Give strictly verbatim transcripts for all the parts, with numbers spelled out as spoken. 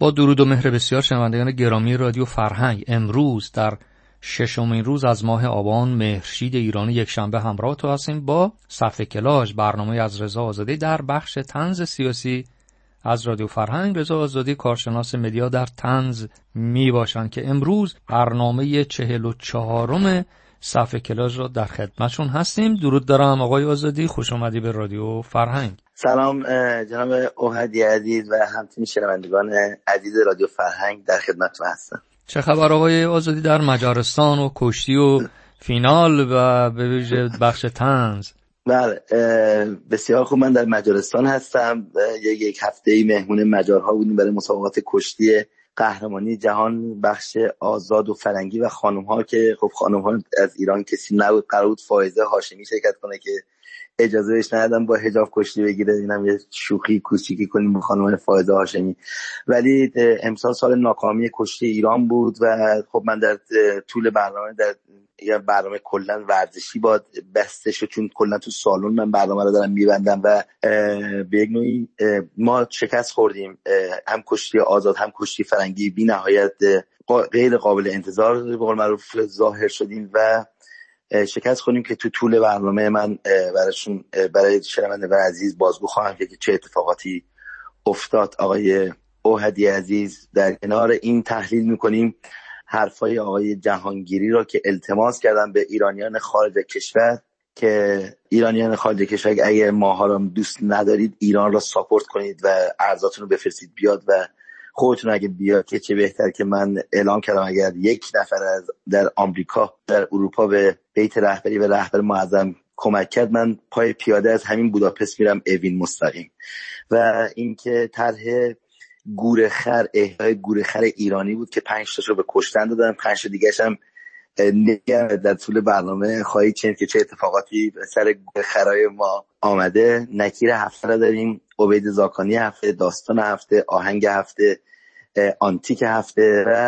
با درود و مهر بسیار شنوندگان گرامی رادیو فرهنگ، امروز در ششمین روز از ماه آبان مهرشید ایرانی یکشنبه همراه تو هستیم با صفحه کلاژ، برنامه از رضا آزادی در بخش طنز سیاسی از رادیو فرهنگ. رضا آزادی کارشناس مدیا در طنز می باشند که امروز برنامه چهل و چهارم صفحه کلاژ را در خدمتشون هستیم. درود دارم آقای آزادی، خوش اومدی به رادیو فرهنگ. سلام جناب اوهدی عزیز و همچنین شنوندگان عزیز رادیو فرهنگ، در خدمتتون هستم. چه خبر آقای آزادی در مجارستان و کشتی و فینال و به ویژه بخش طنز؟ بله بسیار خوب، من در مجارستان هستم. یک هفته‌ای مهمون مجارها بودیم برای مسابقات کشتی قهرمانی جهان بخش آزاد و فرنگی و خانم‌ها که خب خانم‌ها از ایران کسی نبود، قرار بود فائزه هاشمی شرکت کنه که اجازه بهش ندادن با حجاب کشتی بگیره. اینم یه شوخی کوچیکی کنیم با خانم فائزه هاشمی. ولی امسال سال ناکامی کشتی ایران بود و خب من در طول برنامه در یا برنامه کلا ورزشی باد بسته شد، چون کلا تو سالن من برنامه رو دارم میبندم و به یک نوعی ما شکست خوردیم، هم کشتی آزاد هم کشتی فرنگی. بی نهایت غیر قابل انتظار به قول معروف ظاهر شدیم و شکست خوردیم که تو طول برنامه من براشون برای شنوندگان عزیز بازگو خواهم که چه اتفاقاتی افتاد. آقای اوهدی عزیز، در کنار این تحلیل میکنیم حرفای آقای جهانگیری را که التماس کردن به ایرانیان خارج کشور که ایرانیان خارج کشور اگر ماها را دوست ندارید ایران را ساپورت کنید و ارزاتون رو بفرستید بیاد و خودتون اگه بیاد که چه بهتر که من اعلام کردم اگر یک نفر از در آمریکا در اروپا به بیت رهبری و رهبر معظم کمک کرد، من پای پیاده از همین بوداپست میرم اوین مستقیم. و اینکه طرح گورخر احیای گورخر ایرانی بود که پنج تاشو به کشتن دادن، پنج تا دیگه‌اش هم نگه در طول برنامه خواهید شنید که چه اتفاقاتی به سر گورخرای ما آمده. نکیر هفته را داریم، عبید زاکانی هفته، داستان هفته، آهنگ هفته، آنتیک هفته و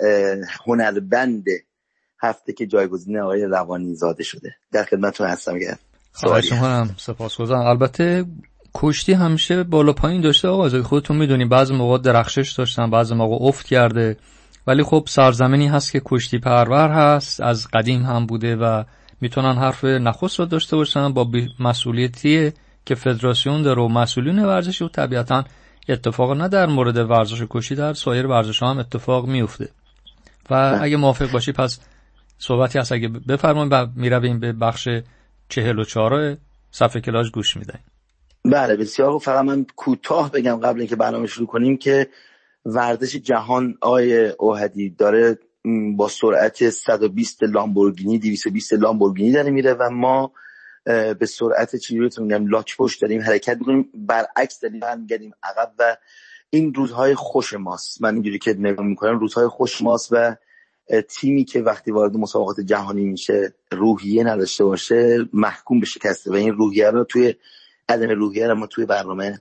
هنربند هفته که جایگزین آقای روانی زاده شده. در خدمتتون هستم. گرد خواهش می‌کنم، سپاسگزارم. البته کشتی همیشه بالا پایین داشته آقا آزادی، خودتون میدونی بعضی موقع درخشش داشتن، بعضی موقع افت کرده، ولی خب سرزمینی هست که کشتی پرور هست، از قدیم هم بوده و میتونن حرف نخست رو داشته باشن با مسئولیتی که فدراسیون داره و مسئولین ورزشی و طبیعتاً اتفاق نه در مورد ورزش کشتی، در سایر ورزش‌ها هم اتفاق میفته. و اگه موافق باشی پس صحبتی هست اگه بفرمایید و میرویم به بخش چهل و چهار صفحه کلاژ گوش میدیم. بله بسیار خوب. فقط من کوتاه بگم قبل اینکه برنامه شروع کنیم که ورزش جهان آقای اوهدی داره با سرعت صد و بیست لامبورگینی دویست و بیست لامبورگینی داره میره و ما به سرعت چیزی رو میگم لاک پشت داریم حرکت میکنیم، برعکس داریم برمیگردیم عقب و این روزهای خوش ماست. من اینجوری که نگاه میکنم روزهای خوش ماست و تیمی که وقتی وارد مسابقات جهانی میشه روحیه نداشته باشه محکوم به شکسته و این روحیه رو توی عدم روحیه رو ما توی برنامه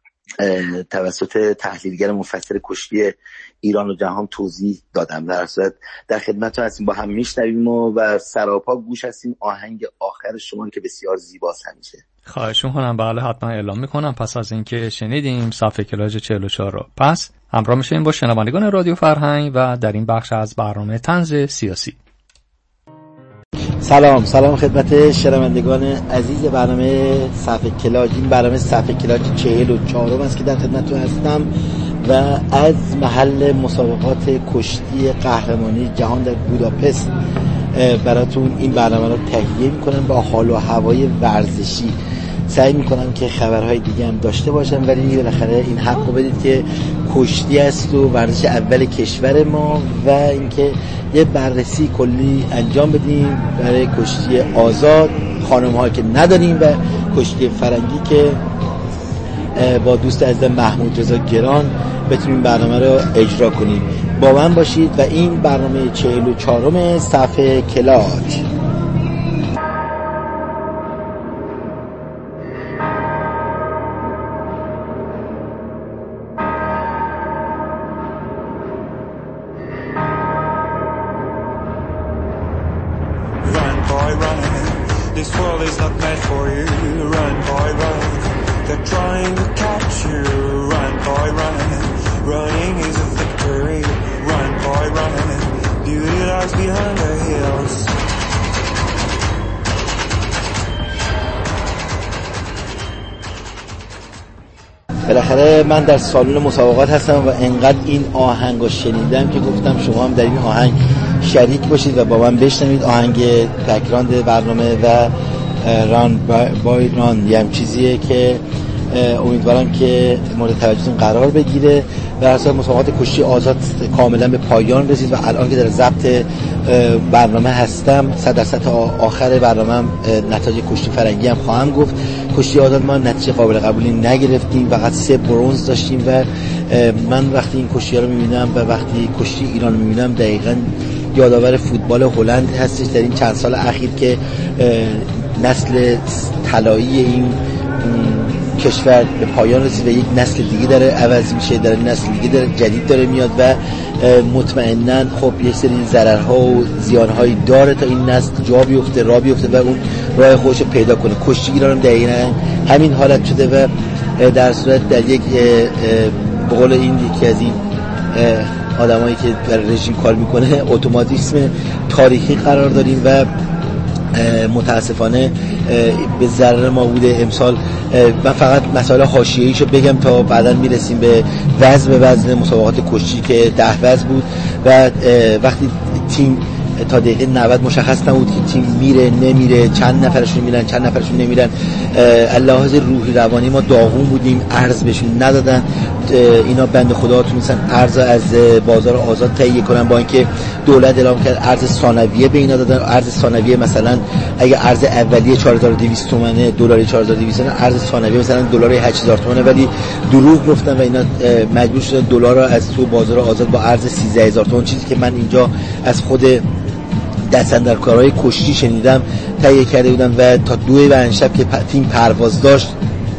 توسط تحلیلگر مفصل کشتی ایران و جهان توضیح دادم. در صورت در خدمتتون هستیم، با هم میشنویم و, و سراپا گوش هستیم آهنگ آخر شما که بسیار زیباست همیشه. خواهش میکنم. بله حتما اعلام میکنم پس از اینکه شنیدیم صفحه کلاژ چهل و چهار رو. پس همراه میشیم با شنوندگان رادیو فرهنگ و در این بخش از برنامه طنز سیاسی. سلام سلام خدمت شنوندگان عزیز برنامه صفحه کلاژ. این برنامه صفحه کلاژ چهل و چهارم است که در خدمتتون هستم و از محل مسابقات کشتی قهرمانی جهان در بوداپست براتون این برنامه رو تهیه میکنم با حال و هوای ورزشی. سعی میکنم که خبرهای دیگه هم داشته باشم ولی بالاخره این حق رو بدید که کشتی است و ورزش اول کشور ما و اینکه یه بررسی کلی انجام بدیم برای کشتی آزاد، خانم‌ها که نداریم، و کشتی فرنگی که با دوست عزیزم محمود رضا گران بتونیم برنامه رو اجرا کنیم. با من باشید و این برنامه چهل و چهارم صفحه کلاژ. This world is not meant for you. Run, boy, run. They're trying to catch you. Run, boy, run. Running is a victory. Run, boy, run. Beauty lies behind the hills. بالاخره من در سالن مسابقات هستم و انقدر این آهنگو شنیدم که گفتم شما هم در این آهنگ شریک باشید و با من بشنوید. آهنگ بک‌گراند برنامه و ران بای ران یه هم چیزیه که امیدوارم که مورد توجهتون قرار بگیره. و اصلا مسابقات کشتی آزاد کاملا به پایان رسید و الان که در ضبط برنامه هستم صد درصد آخر برنامه نتایج کشتی فرنگی هم خواهم گفت. کشتی آزاد ما نتیجه قابل قبولی نگرفتیم، فقط سه برنز داشتیم و من وقتی این کشتی ها رو میبینم و وقتی کشتی ایران رو میبینم دقیقاً یادآور فوتبال هلند هستش در این چند سال اخیر که نسل طلایی این کشور به پایان رسید و یک نسل دیگه داره عوض میشه، در نسل دیگه داره جدید داره میاد و مطمئناً خب یک سری ضررها و زیانهایی داره تا این نسل جا بیفته، راه بیفته و اون راه خودش رو پیدا کنه. کشتی ایران هم دقیقاً همین حالت شده و در صورت در یک به قول این یکی از این آدمایی که در رژیم کار میکنه اتوماتیسم تاریخی قرار داریم و متاسفانه به ضرر ما بوده امسال. من فقط مسائل حاشیه‌ایشو بگم تا بعداً میرسیم به وزن به وزن مسابقات کشتی که ده وزن بود و وقتی تیم تا دقیقه نود مشخص نبود که تیم میره نمیره، چند نفرشون میرن چند نفرشون نمیرن. لحاظ روحی روانی ما داغون بودیم، ارز بهشون ندادن. اینا بنده خدا تونستن ارز از بازار آزاد تهیه کنن با اینکه دولت اعلام کرد ارز ثانویه به اینا دادن. ارز ثانویه مثلا اگه ارز اولیه چهار هزار و دویست تومانه، دلاری چهار هزار و دویست تومانه، ارز ثانویه مثلا دلار هشت هزار تومانه، ولی دروغ گفتن و اینا مجبور شدن دلار رو از تو بازار آزاد با ارز سیزده هزار تومان، چیزی که من اینجا از خود دستاندرکارهای کشتی شنیدم تهیه کرده بودن و تا دو بعد شب که تیم پرواز داشت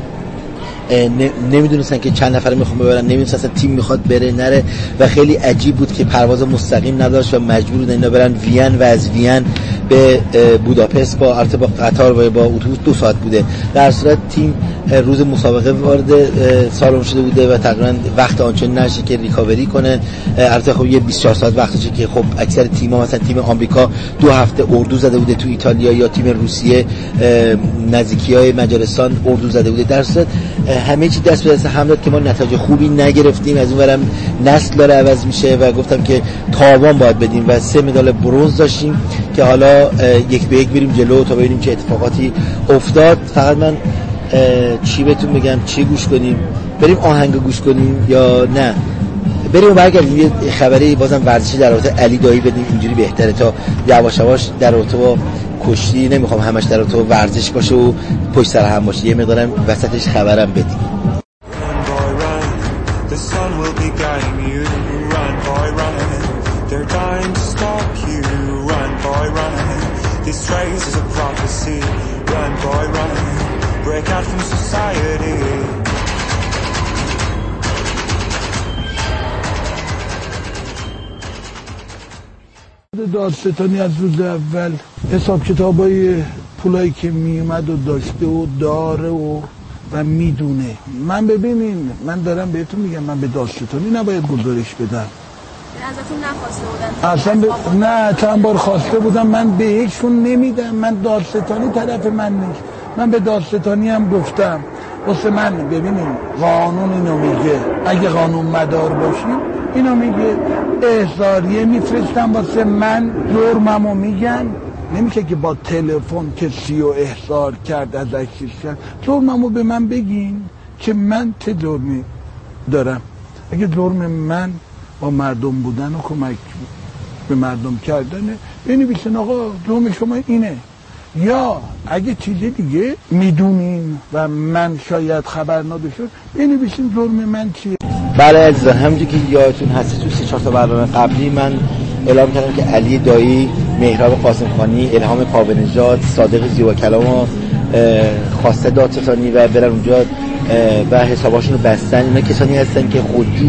نمیدونستن که چند نفر میخوام ببرن، نمیدونستن تیم میخواد بره نره و خیلی عجیب بود که پرواز مستقیم نداشت و مجبور بودن اینا برن وین و از وین به بوداپست با البته با قطار و با اتوبوس دو ساعت بوده. در صورت تیم روز مسابقه وارد سالن شده بوده و تقریبا وقت آنچنانی نشه که ریکاوری کنه. البته خب یه بیست و چهار ساعت وقتشه که خب اکثر تیم‌ها مثلا تیم آمریکا دو هفته اردو زده بوده تو ایتالیا یا تیم روسیه نزدیکی‌های مجارستان اردو زده بوده. در صورت همه چی دست به دست هم داد که ما نتایج خوبی نگرفتیم. از اونورم نسل داره عوض میشه و گفتم که تاوان باید بدیم و سه مدال برنز داشتیم که حالا یک به یک بریم جلو تا ببینیم چه اتفاقاتی افتاد. فقط من چی بهتون بگم، چی گوش کنیم؟ بریم آهنگ گوش کنیم یا نه بریم برگردیم یه خبری بازم ورزشی در رابطه علی دایی بدیم؟ اینجوری بهتره تا یواش یواش در رابطه با کشتی نمیخوام همش در رابطه با ورزش باشه و پشت سر هم باشه، یه مقدارم وسطش خبرم بدیم. دادستانی از روز اول حساب کتابای پولایی که میومد و داشته و داره و و میدونه. من ببینین من دارم بهتون میگم من به دادستانی نباید گزارش بدم. ازتون نخواسته بودن؟ اصلا ب... نه چند بار خواسته بودم من بهشون نمیدم. من دادستانی طرف من نیست. من به دادستانی هم گفتم واسه من ببینین قانون اینو میگه، اگه قانون مدار باشیم اینو میگه احضاریه میفرستن واسه من، جرممو میگن. نمیشه که با تلفن کسی رو احضار کرد ازش چیز کرد. جرممو به من بگین که من چه جرمی دارم. اگه جرم من با مردم بودن و کمک به مردم کردنه بنویسن آقا جرم شما اینه، یا اگه چیز دیگه میدونین و من شاید خبر نداشتم بنویسین جرم من چیه. بله عزیزان، همونجور که یادتون هست تو سه چهار تا برنامه قبلی من اعلام کردم که علی دایی، مهراب قاسم خانی، الهام کاوه‌نژاد، صادق زیبا کلامو خواسته دادستانی و برن اونجا و حساباشون رو بستن. اینا کسانی هستن که خودجوش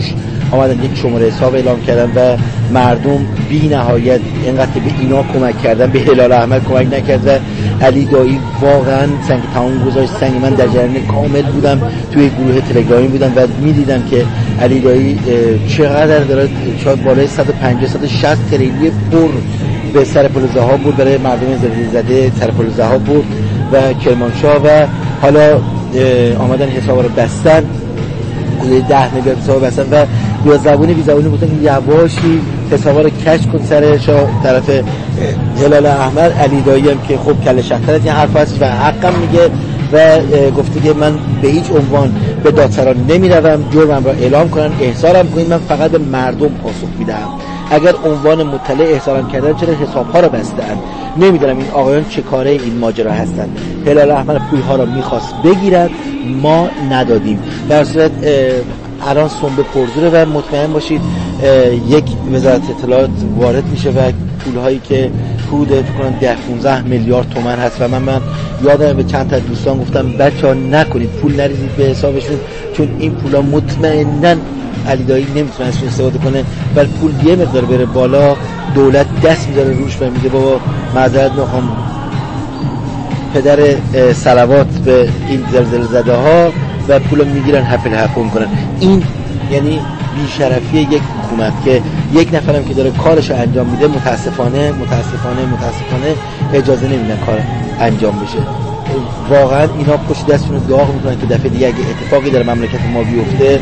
آمدن یک شماره حساب اعلام کردن و مردم بی نهایت اینقدر به اینا کمک کردن، به هلال احمر کمک نکرد و علی دایی واقعا سنگ تمام گذاشت. سنگ من در جریان کامل بودم، توی گروه تلگرامی بودم و میدیدم که علی دایی چقدر داره، شاید بالای صد و پنجاه صد و شصت تریلی پر به سر پل ذهاب بود برای مردم زلزله زده سر پل ذهاب بود و کرمانشاه و حالا آمدن حساب رو بستن، حدود ده میلیارد حساب بستن و یا زبونی بی زبونی گفتن که یواشی حسابا رو کش کن سر شاه طرف هلال احمر. علی دایی هم که خب کله شهتر از این حرف هست و حقم میگه و گفته که من به هیچ عنوان به دادسرا نمیروم، جرمم را اعلام کنن احضارم کنید، من فقط به مردم پاسخ میدم. اگر عنوان مطلع احضارم کردن چرا حسابها رو بستن؟ نمیدونم این آقایان چه کاره این ماجرا هستن. هلال احمر پولها رو میخواست بگیرد، ما ندادیم. در صورت الان سنبه پرزوره و مطمئن باشید یک وزارت اطلاعات وارد میشه و پولهایی که حدود فکر کنم ده پانزده میلیارد تومان هست و من من یادم به چند تا دوستان گفتم بچه‌ها نکنید پول نریزید به حسابشون، چون این پولا مطمئناً علی دایی نمیتونه ازش استفاده کنه، ولی پول یه مقدار بره بالا دولت دست میذاره روش و میگه بابا معذرت میخوام پدر صلوات به این زلزله زده ها و پولو میگیرن حفل حفل میکنن. این یعنی بیشرفی یک حکومت که یک نفرم که داره کارشو انجام میده متاسفانه متاسفانه متاسفانه اجازه نمیدن کار انجام بشه. واقعا اینا پشت دستشون رو داغ میکنن که دفعه دیگه اگه اتفاقی در مملکت ما بیفته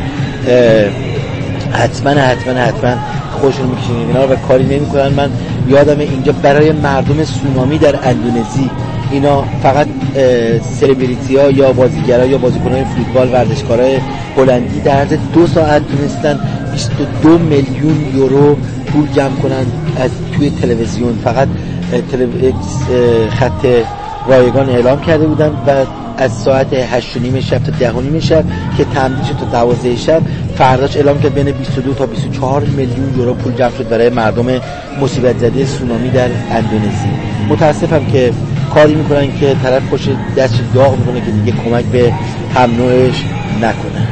حتما حتما حتما خودشون میکشن اینا و کاری نمیکنن. من یادم اینجا برای مردم سونامی در اندونزی اینا فقط سلبریتی ها یا بازیگرا یا بازیکنان فوتبال ورزشکارای هلندی در عرض دو ساعت تونستن بیست و دو میلیون یورو پول جمع کنن از توی تلویزیون. فقط تلو... خط رایگان اعلام کرده بودن و از ساعت هشت و نیم شب تا ده و نیم شب که تمدید شد تا دوازده شب، فرداش اعلام کرد بین بیست و دو تا بیست و چهار میلیون یورو پول جمع شد برای مردم مصیبت زده سونامی در اندونزی. متاسفم که کاری میکنن که طرف پشت دست داغ میکنه که دیگه کمک به هم نوعش نکنه.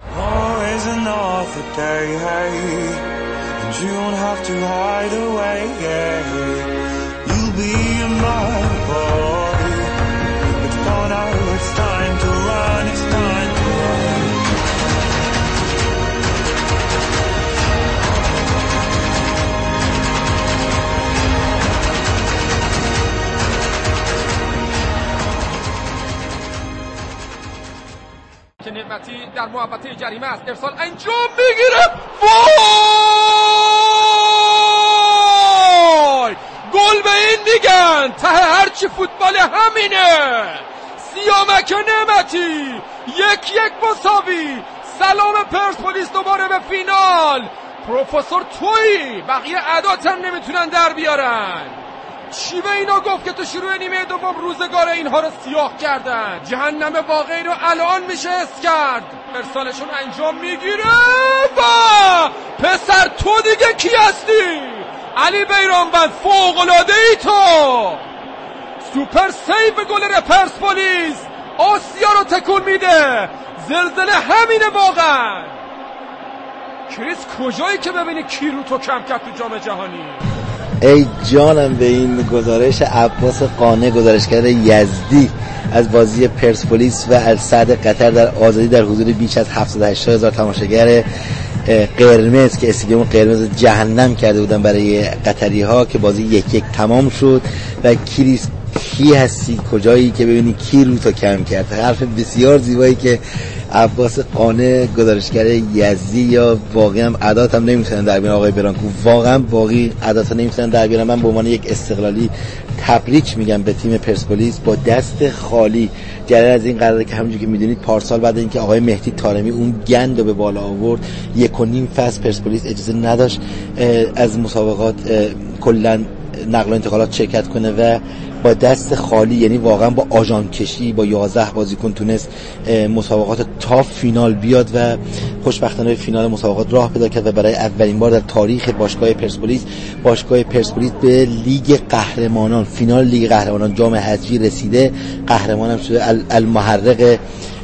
نعمتی در محوطه جریمه است، ارسال انجام میگیره، وای گل به این میگن، ته هرچی فوتبال همینه. سیامک نعمتی یک یک مساوی. سلام پرسپولیس دوباره به فینال. پروفسور تویی بقیه عدات هم نمیتونن در بیارن. چی به اینا گفت که تو شروع نیمه دوم روزگار اینها رو سیاه کردن؟ جهنم واقعی رو الان میشه حس کرد. ارسالشون انجام میگیره و پسر تو دیگه کی هستی؟ علی بیرانوند فوق‌العاده ای تو. سوپر سیو گل پرسپولیس آسیا رو تکون میده. زلزله همینه واقعا. کریس کجایی که ببینی کی رو تو کم کرد تو جام جهانی؟ ای جانم به این گزارش عباس قانع، گزارشگر یزدی از بازی پرسپولیس و السعد قطر در آزادی در حدود بیش از هفتصد و هشتاد هزار تماشاگر قرمز که استادیوم قرمز جهنم کرده بودن برای قطری ها که بازی یک یک تمام شد. و کریس کی هستی کجایی که ببینی کی رو تو کم کرد. حرف بسیار زیبایی که عباس قانع گزارشگر یزدی یا واقعا هم عدات هم نمیتونن در بیارن. آقای برانکو واقعا واقعی عدات نمیتونن در بیارن. من به عنوان یک استقلالی تبریک میگم به تیم پرسپولیس با دست خالی. جریان از این قراره که همونجوری که میدونید پارسال بعد اینکه آقای مهدی طارمی اون گند رو به بالا آورد یک و نیم فصل پرسپولیس اجازه نداشت از مسابقات کلا نقل و انتقالات شرکت کنه و با دست خالی، یعنی واقعا با آژان کشی با یازده بازیکن تونست مسابقات تا فینال بیاد و خوشبختانه فینال مسابقات راه پیدا کرد و برای اولین بار در تاریخ باشگاه پرسپولیس باشگاه پرسپولیس به لیگ قهرمانان، فینال لیگ قهرمانان جام حذفی رسیده، قهرمانم شده. المحرق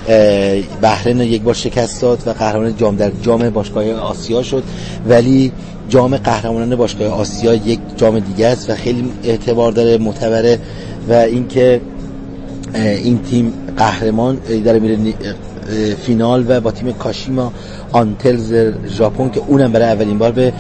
بحرین یک بار شکست داد و قهرمان جام در جام باشگاه آسیا شد، ولی جام قهرمانان باشگاه آسیا یک جام دیگه است و خیلی اعتبار داره، معتبره و اینکه این تیم قهرمان داره میره فینال و با تیم کاشیما آنتلز ژاپن که اونم برای اولین بار به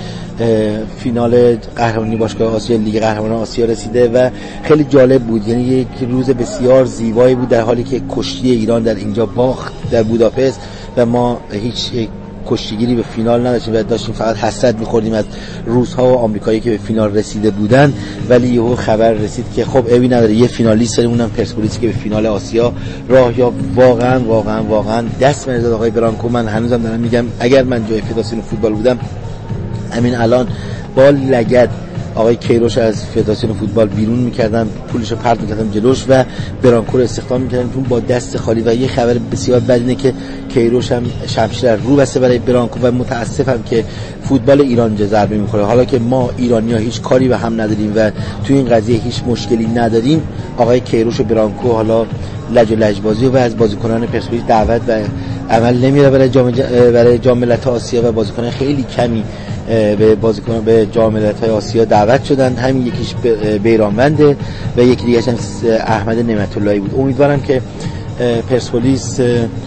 فینال قهرمانی باشگاه آسیا لیگ قهرمانان آسیا رسیده و خیلی جالب بود. یعنی یک روز بسیار زیبایی بود در حالی که کشتی ایران در اینجا باخت در بوداپست و ما هیچ کشتیگیری به فینال نداشتیم و داشتیم فقط حسرت می‌خوردیم از روس‌ها و آمریکایی که به فینال رسیده بودن، ولی یهو خبر رسید که خب عیبی نداره یه فینالیست داریم اونم پرسپولیس که به فینال آسیا راه یافت. واقعا واقعا واقعا دست من آقای برانکو. من هنوزم دارم میگم اگر من جای فدراسیون فوتبال بودم همین الان با لگد آقای کیروش از فدراسیون فوتبال بیرون می‌کردم، پولشو پرت می‌کردم جلوش و برانکو رو استخدام می‌کردم چون با دست خالی. و یه خبر بسیار بد اینه که کیروش هم شمشیر رو بسته برای برانکو و متاسفم که فوتبال ایران جا ضربه می‌خوره. حالا که ما ایرانی‌ها هیچ کاری به هم نداریم و تو این قضیه هیچ مشکلی نداریم، آقای کیروش و برانکو حالا لج و لجبازی و از بازیکنان پرسپولیس دعوت و عمل نمیره برای جام برای جام ملت آسیا و بازیکنان خیلی کمی به بازیکن به جام ملت‌های آسیا دعوت شدن. همین یکیش بیرانونده و یکی دیگه‌ش هم احمد نعمت‌اللهی بود. امیدوارم که پرسپولیس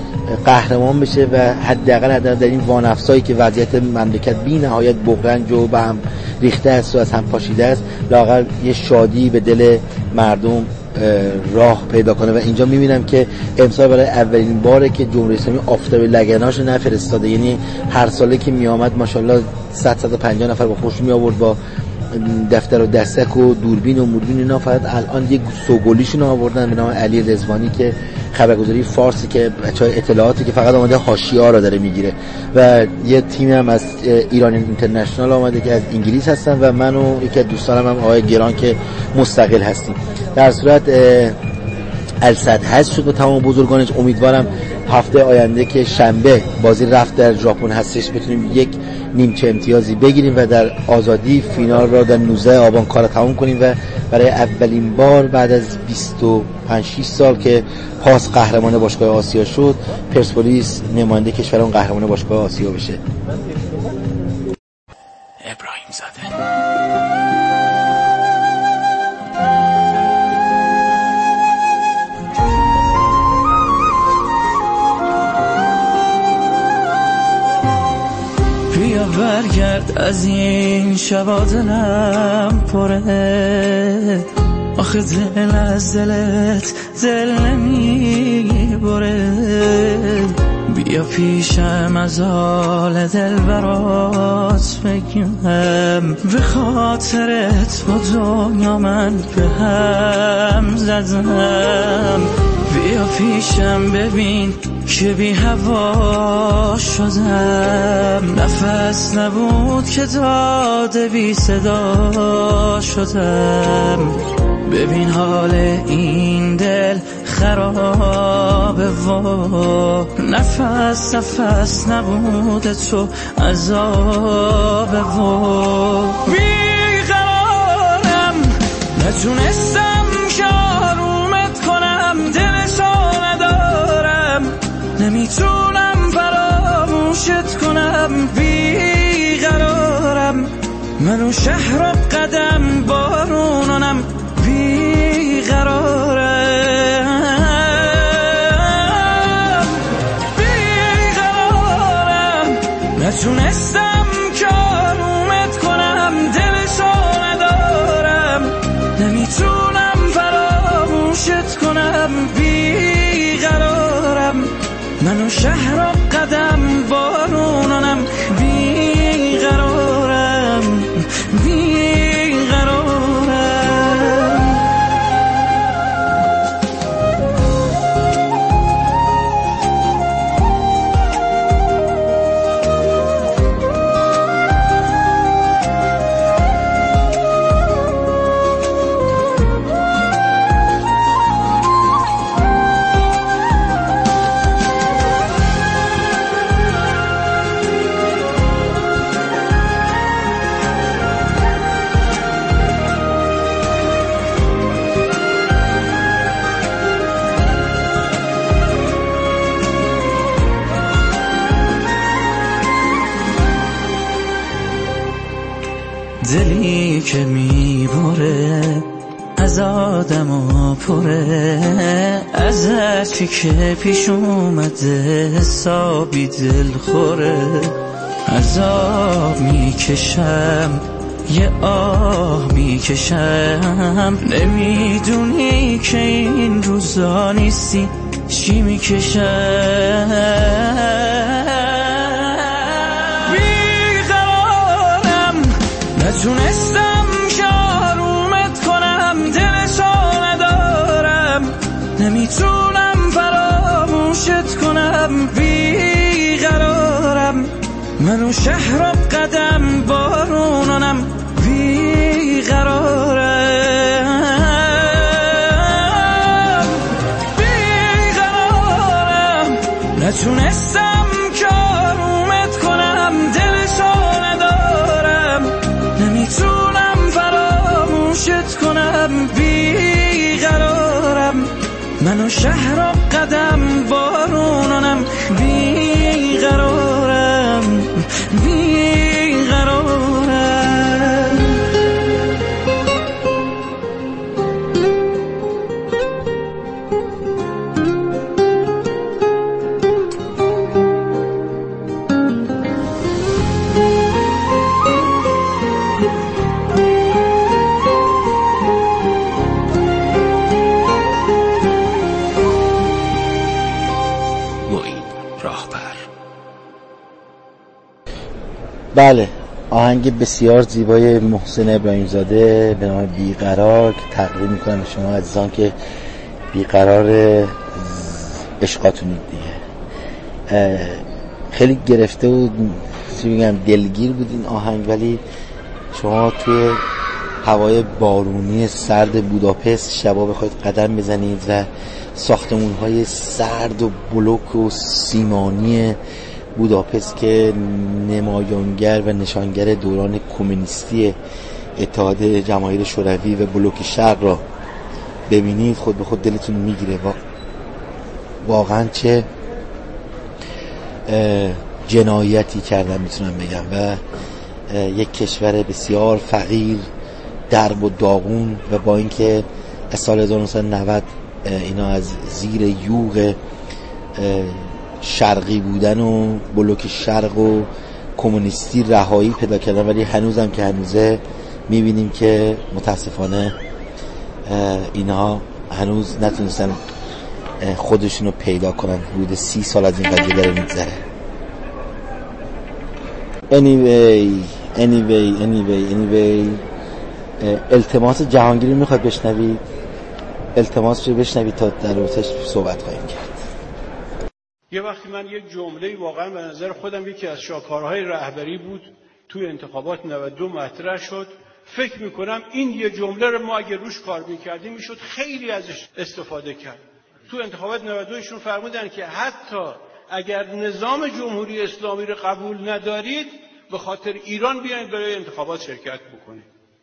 قهرمان بشه و حداقل در این وانفسایی که وضعیت مملکت بی نهایت بغرنج و به هم ریخته است و از هم پاشیده است، لااقل یه شادی به دل مردم راه پیدا کنه. و اینجا میبینم که امسال برای اولین باره که جمهوری اسلامی آفتاب لگناشو نفرستاده، یعنی هر ساله که میامد ماشاءالله صد صد و پنجاه نفر با خوش می آورد با دفتر و دستک و دوربین و موربین. اینا فقط الان یک سوگلیشون آوردن به نام علی رضوانی که خبرگزاری فارسی که بچهای اطلاعاتی که فقط اومده حاشیه‌ها رو داره میگیره و یه تیم هم از ایران اینترنشنال اومده که از انگلیس هستن و من و یکی از دوستانم هم آقای گران که مستقل هستیم. در صورت الصد هست شد و تمام بزرگانش. امیدوارم هفته آینده که شنبه بازی رفت در ژاپن هستش بتونیم یک نیمچه امتیازی بگیریم و در آزادی فینال را در نوزده آبان کار تمام کنیم و برای اولین بار بعد از بیست و پنج شش سال که پاس قهرمان باشگاه آسیا شد، پرسپولیس نماینده کشور اون قهرمان باشگاه آسیا بشه. ابراهیم زاده برگرد از این شبا دلم پره، آخه دل از دلت دل نمی بره. بیا پیشم از حال دل برات بگم، به خاطرت با دنیا من به هم زدم. بیا پیشم ببین که بی هوا شدم، نفس نبود که داده بی صدا شدم. ببین حال این دل خرابه و نفس نفس نبود تو عذابه و بیقرارم، نتونستم که آرومت کنم، دلشو ندارم، نمیتونم فراموشت کنم. بیقرارم، منو شهر و قدم بارونم، بیقرارم بیقرارم، نتونستم که آرومت کنم، دلشو ندارم، نمیتونم فراموشت کنم. بیقرارم، منو شهر و قدم بارونم، بیقرارم بیقرارم. دلی که میبره از آدم و پره، از هرچی که پیش اومده حسابی دل خوره. عذاب میکشم یه آه میکشم، نمیدونی که این روزا نیستی چی میکشم. بیقرارم نتونستم که آرومت کنم، دلشو ندارم نمیتونم فراموشت کنم. بیقرارم منو شهر و قدم بارونانم، بیقرارم بیقرارم نتونستم که آرومت کنم، دلشو ندارم نمیتونم فراموشت کنم. بیقرارم منو شهر و قدم بارونانم، بیقرارم بیقرارم. بله، آهنگ بسیار زیبای محسن ابراهیمزاده به نام بیقرار که تقدیم میکنم به شما عزیزان که بیقرار عشقاتونید دیگه. خیلی گرفته و چی بگم دلگیر بود این آهنگ، ولی شما توی هوای بارونی سرد بوداپست شبا بخواید قدم بزنید و ساختمون‌های سرد و بلوک و سیمانی بوداپست که نمایانگر و نشانگر دوران کمونیستی اتحاد جماهیر شوروی و بلوک شرق را ببینید، خود به خود دلتون میگیره. واقعا چه جنایتی کردن میتونم بگم و یک کشور بسیار فقیر، درب و داغون، و با اینکه از سال هزار و نهصد و نود اینا از زیر یوغ شرقی بودن و بلوک شرق و کمونیستی رهایی پیدا کردن، ولی هنوزم که هنوزه میبینیم که متاسفانه اینها هنوز نتونستن خودشونو پیدا کنن. حدود سی سال از این قضیه داره میگذره. anyway anyway anyway anyway التماس جهانگیری میخواد بشنوید، التماس رو بشنوید تا در روتش صحبت خواهیم کرد. یه وقتی من یک جمله واقعا به نظر خودم یکی از شاهکارهای رهبری بود توی انتخابات نود و دو مطرح شد. فکر میکنم این یه جمله رو ما اگه روش کار میکردیم میشد خیلی ازش استفاده کرد. تو انتخابات نود و دو ایشون فرمودن که حتی اگر نظام جمهوری اسلامی رو قبول ندارید به خاطر ایران بیاین برای انتخابات شرکت بکنید.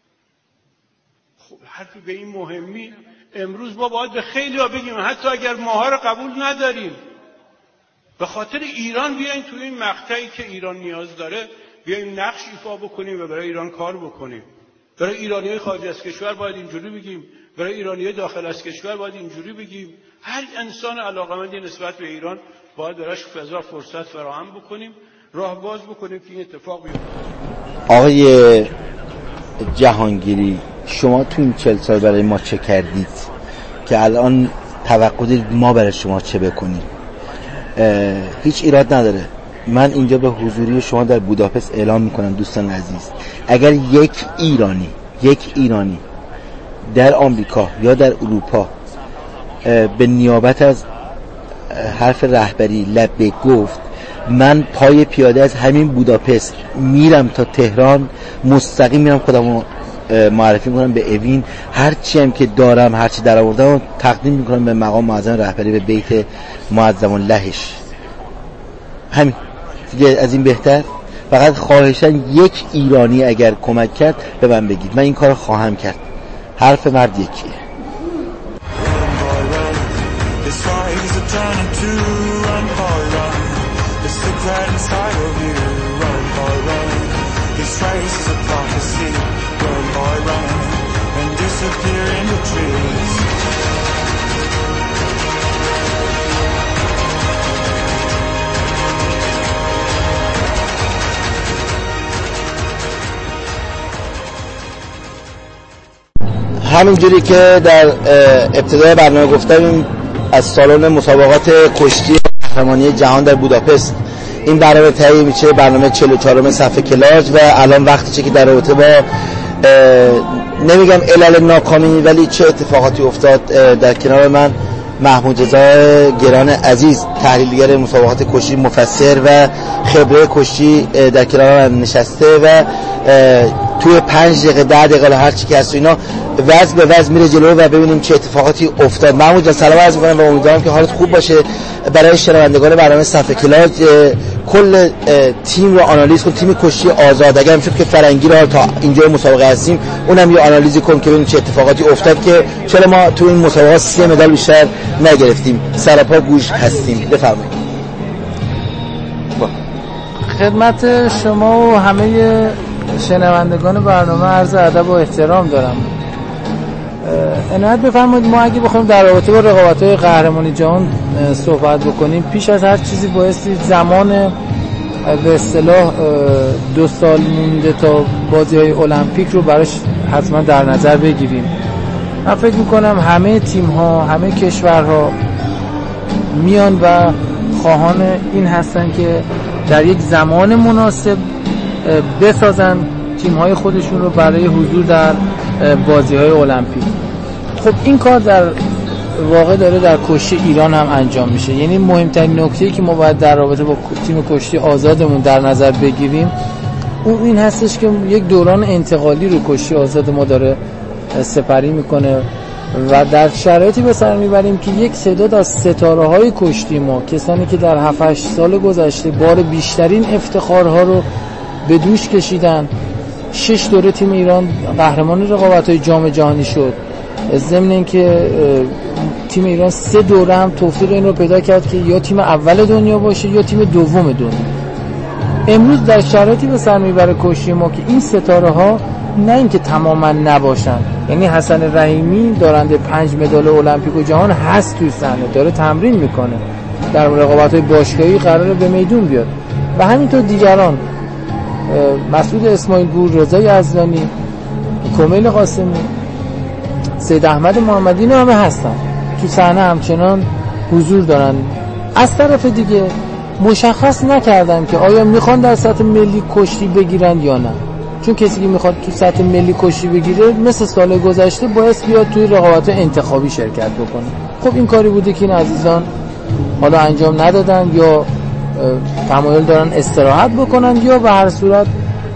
خب حرفی به این مهمی امروز ما باید به خیلی ها بگیم حتی اگر ماها رو قبول نداریم به خاطر ایران بیاین توی این مقطعی که ایران نیاز داره بیاین نقش ایفا بکنیم و برای ایران کار بکنیم. برای ایرانیای خارج از کشور باید اینجوری بگیم، برای ایرانیای داخل از کشور باید اینجوری بگیم. هر انسان علاقه‌مندی نسبت به ایران باید براش فضا فرصت فراهم بکنیم، راه باز بکنیم که این اتفاق بیفته. آقای جهانگیری، شما تو این چهل سال برای ما چه کردید که الان توقع دارید ما برای شما چه بکنیم؟ هیچ ایراد نداره. من اینجا به حضوری شما در بوداپست اعلام میکنم دوستان عزیز، اگر یک ایرانی یک ایرانی در آمریکا یا در اروپا به نیابت از حرف رهبری لبیک گفت، من پای پیاده از همین بوداپست میرم تا تهران، مستقیم میرم خودمو معرفی میکنم به اوین، هرچی هم که دارم هرچی در آوردم تقدیم میکنم به مقام معظم رهبری به بیت معظم اللهش. همین دیگه، از این بهتر. فقط خواهشاً یک ایرانی اگر کمک کرد به من بگید، من این کار خواهم کرد. حرف مرد یکیه. this race is a prophecy. Run, boy, run, and disappear in the trees. همینجوری که در ابتدای برنامه گفتم از سالن مسابقات کشتی قهرمانی جهان در بوداپست این برنامه تهیه میشه، برنامه چهل و چهارم صف کلاج، و الان وقتیه که در رابطه با نمیگم علل ناکامی ولی چه اتفاقاتی افتاد در کنار من محمود رضا گران عزیز، تحلیلگر مسابقات کشتی مفسر و خبره کشتی در کنار من نشسته و توی پنج دقیقه ده دقیقه هر چی که هست اینا وضع به وضع میره جلو و ببینیم چه اتفاقاتی افتاد. محمود جان سلام عرض می‌کنم و امیدوارم که حالت خوب باشه. برای شنوندگان برنامه صفحه کلاج کل تیم رو آنالیز کن، تیم کشتی آزاد. اگه میشد که فرنگی رو تا اینجا مسابقه هستیم اونم یه آنالیزی کن که ببینیم چه اتفاقاتی افتاد که چرا ما تو این مسابقه سه مدال بیشتر نگرفتیم. سراپا گوش هستیم، بفرمایید. خدمت شما و همه شنوندگان برنامه عرض ادب و احترام دارم. عنایت بفرمایید ما اگه بخوایم در رابطه با رقابت‌های قهرمانی جهان صحبت بکنیم، پیش از هر چیزی بایستی زمان به اصطلاح دو سال مونده تا بازی‌های المپیک رو براش حتما در نظر بگیریم. من فکر می‌کنم همه تیم‌ها، همه کشورها میان و خواهان این هستن که در یک زمان مناسب بسازن تیم‌های خودشون رو برای حضور در بازی‌های المپیک. خب این کار در واقع داره در کشتی ایران هم انجام میشه. یعنی مهمترین نکته‌ای که ما باید در رابطه با تیم کشتی آزادمون در نظر بگیریم اون این هستش که یک دوران انتقالی رو کشتی آزاد ما داره سپری میکنه و در شرایطی به سر میبریم که یک تعداد از ستاره‌های کشتی ما، کسانی که در هفت هشت سال گذشته بار بیشترین افتخارها رو به دوش کشیدن. شش دوره تیم ایران قهرمان رقابت‌های جام جهانی شد، ضمن اینکه تیم ایران سه دوره هم توفیق این رو پیدا کرد که یا تیم اول دنیا باشه یا تیم دوم دنیا. امروز در شرایطی به سر میبره کشتی ما که این ستاره ها نه اینکه تماما نباشن، یعنی حسن رحیمی دارنده پنج مدال المپیک و جهان هست توی صحنه، داره تمرین میکنه، در رقابت‌های باشگاهی قراره به میدون بیاد و همینطور دیگران، مسعود اسماعیل پور، رضا یزدانی، کمیل قاسمی، سید احمد محمدی، اینا همه هستن تو صحنه همچنان حضور دارن. از طرف دیگه مشخص نکردن که آیا میخوان در سطح ملی کشتی بگیرن یا نه، چون کسی که میخواد تو سطح ملی کشتی بگیره مثل سال گذشته باید بیاد توی رقابت انتخابی شرکت بکنه. خب این کاری بوده که این عزیزان حالا انجام ندادن یا تمایل دارن استراحت بکنن یا به هر صورت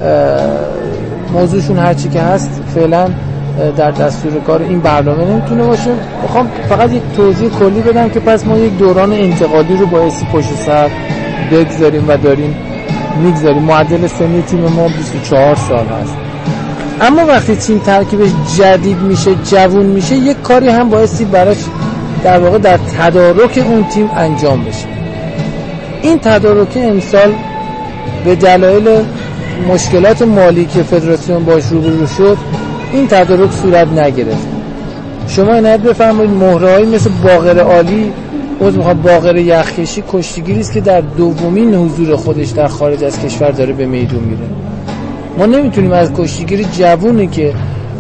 موضوعشون هر چی که هست فعلا در دستور کار این برنامه نمیتونه باشه. میخوام فقط یک توضیح کلی بدم که پس ما یک دوران انتقالی رو بایستی پشت سر بگذاریم و داریم میگذاریم. معدل سنی تیم ما بیست و چهار سال هست، اما وقتی تیم ترکیبش جدید میشه، جوون میشه، یک کاری هم بایستی براش در واقع در تدارک اون تیم انجام بشه. این تدارک امسال به دلایل مشکلات مالی که فدراسیون باش روبرو شد این تدارک صورت نگرفت. شما عنایت بفرمایید مهره‌هایی مثل باقر عالی، عذر می‌خوام باقر یخکشی، کشتیگیری است که در دومین حضور خودش در خارج از کشور داره به میدون میره. ما نمیتونیم از کشتیگیری جوونی که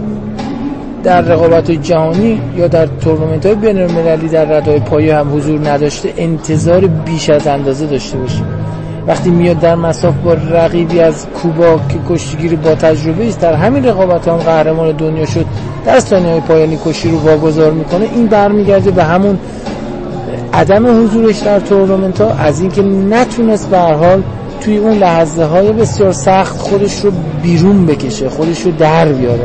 در رقابت‌های جهانی یا در تورنمنت‌های بین‌المللی در رده‌های پایه هم حضور نداشته انتظار بیش از اندازه داشته باشیم. وقتی میاد در مساف با رقیبی از کوبا که کشتیگیری با تجربه است، در همین رقابت هم قهرمان دنیا شد، در ثانیه‌های پایانی کشتی رو واگذار میکنه، این برمیگرده به همون عدم حضورش در تورنمنت‌ها، از اینکه نتونست به هر حال توی اون لحظه های بسیار سخت خودش رو بیرون بکشه، خودش رو در بیاره.